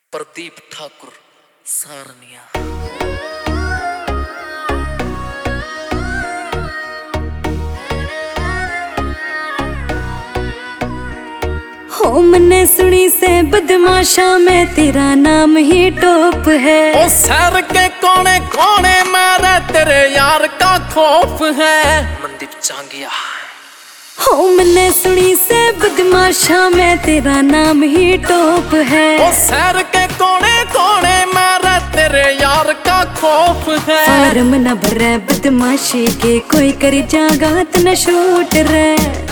Pradeep Thakur Sarnia. हो मन्ने सुनी से बदमाशा में तेरा नाम ही टॉप है। ओ सर के कोने कोने मेरे तेरे यार का खौफ है। मनदीप चांगिया। हो मन्ने सुनी से बदमाशा में तेरा नाम ही टॉप है। ओ सर के कोने कोने मेरे तेरे यार का खौफ है। फार्म न भरे बदमाशी के कोई कर जागा न शूट रे।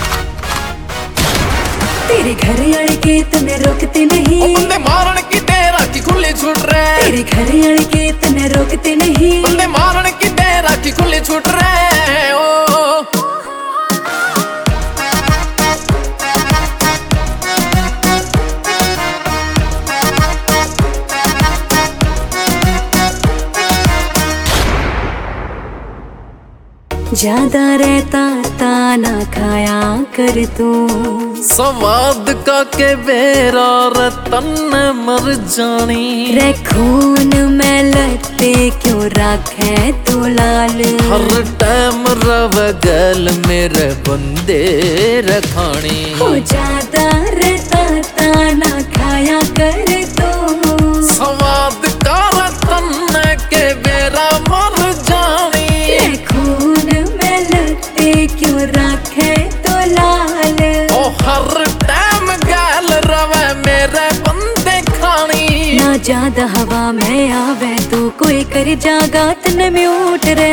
तेरे घर आड़ के तने रोकते नहीं। बंदे मारन की तेरा की खुली छूट रे। तेरे घर आड़ के तने रोकते नहीं। बंदे मारन की तेरा की खुली छूट रे। ओ ज्यादा रहता ताना खाया कर तू। स्वाद का के बेरा रतन मर जानी। रे खून में लगते क्यों राखे तू लाल। हर टाइम रव गल मेरे बंदे रखानी। हो ज्यादा रहता ताना खाया कर तू। स्वाद का रतन के बेरा मर जानी। रे खून में लगते क्यों राखे तू लाल। ओ हर टाइम गल रवे मेरे बंदे खानी। ना ज्यादा हवा में आवे तू कोई कर जागा तने म्यूट रे।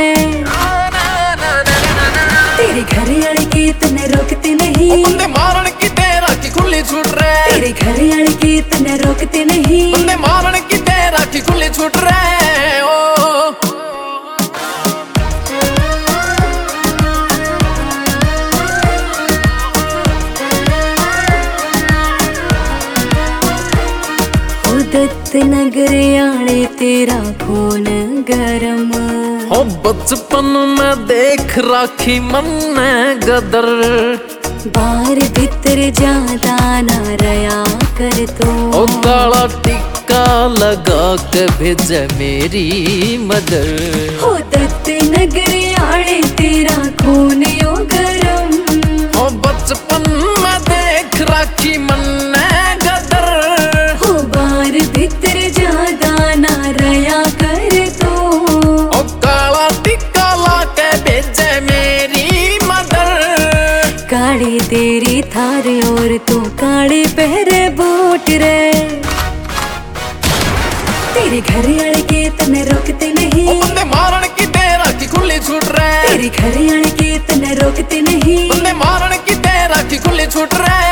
तेरे घर आड़ के तने रोकते नहीं। बंदे मारन की तेरा की खुली छूट रे। तेरे घर आड़ के तने रोकते नहीं। बंदे मारन की तेरा की खुली छूट रे। ओ दत्त नगर आड़े तेरा खून गरम। हो बचपन में देख राखी मन गदर। बाहर भीतर ज्यादा ना रया कर तू। ओ काला टिक्का लगा के भेजे मेरी मदर। हो दत्त नगर आड़े तेरा खून यो गरम। हो बचपन में देख राखी मन गदर। हो बाहर भीतर ज्यादा ना रया कर तू। ओ काला टिक्का ला के भेजे मेरी मदर। काली तेरी थार और तू काले पहरे बूट रे। तेरे घर आड़ के तने रोकते नहीं। बंदे मारन की तेरा की खुली छूट रे। तेरे घर आड़ के तने रोकते नहीं। बंदे मारन की तेरा की खुली छूट रे।